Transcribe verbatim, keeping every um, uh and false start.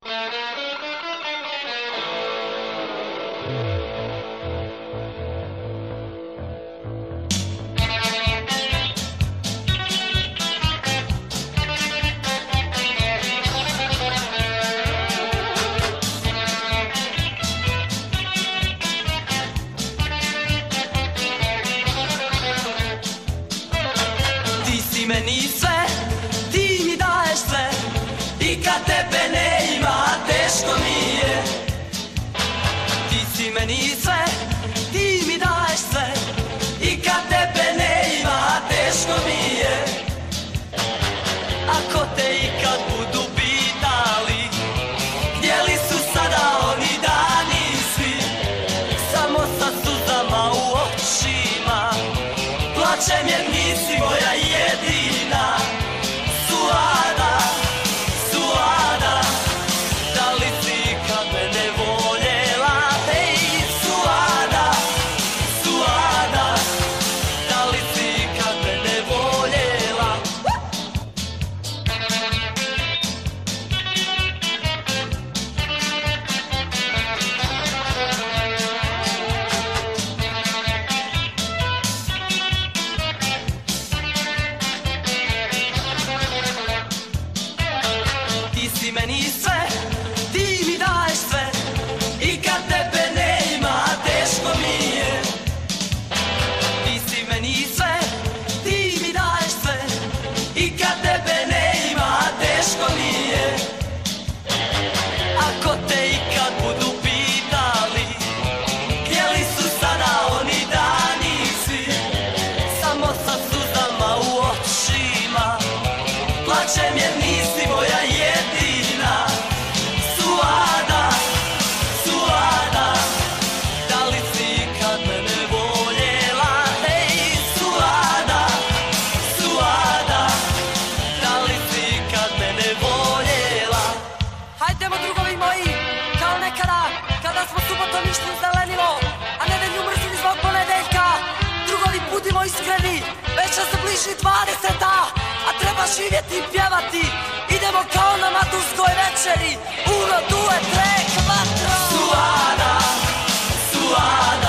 Meni sve, ti mi daješ sve i kad tebe ne ima teško mi je. Ti si meni sve, ti mi daješ sve i kad tebe ne ima teško mi je. Ako te ikad budu pitali gdje li su sada oni dani svi, samo sa suzama u očima plačem jer nisi moja jedina. Suada, Suada, da li si kad mene voljela? Ej, Suada, Suada, da li si kad mene voljela? Ti si meni sve, ti mi daješ sve i kad tebe ne ima teško mi je. Ti si meni sve, ti mi daješ sve i kad tebe ne ima teško mi je. Ako te ikad budu pitali gdje li su sada oni dani svi, samo sa suzama u očima plačem jer nisi moja jedina. Suada, Suada, da li si kad mene voljela? Ej, Suada, Suada, da li si kad mene voljela? Hajdemo drugovi moji, kao nekada, kada smo subotom išli u zelenilo, a nedelju mrzili zbog ponedeljka. Drugovi, budimo iskreni, već se bliži dvadeseta, a treba živjeti i pjevati. Idemo kao na maturskoj večeri, uno, due, tre, quattro. Suada, Suada,